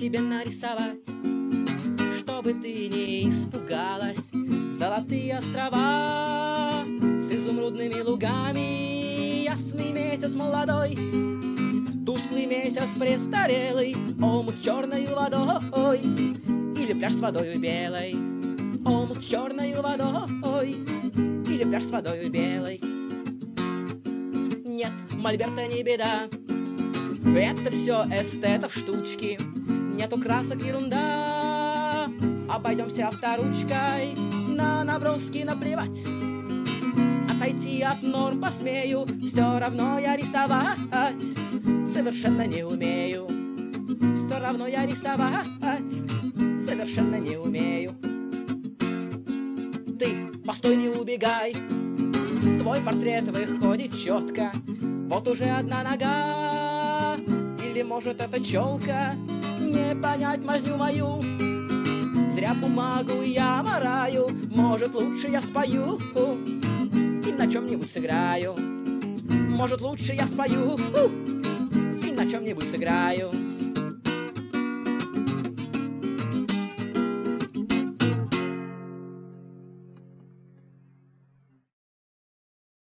тебе нарисовать, чтобы ты не испугалась. Золотые острова с изумрудными лугами, ясный месяц молодой, тусклый месяц престарелый, омут черной водой или пляж с водой белой. Омут с черной водой или пляж с водой белой. Нет, мольберта не беда, это все эстетов штучки. Нету красок, ерунда, обойдемся авторучкой. На наброски наплевать, отойти от норм посмею, все равно я рисовать совершенно не умею. Все равно я рисовать совершенно не умею. Ты постой, не убегай, твой портрет выходит четко. Вот уже одна нога, или может это челка, не понять мазню мою. Зря бумагу я мораю, может лучше я спою и на чем-нибудь сыграю. Может лучше я спою и на чем-нибудь сыграю.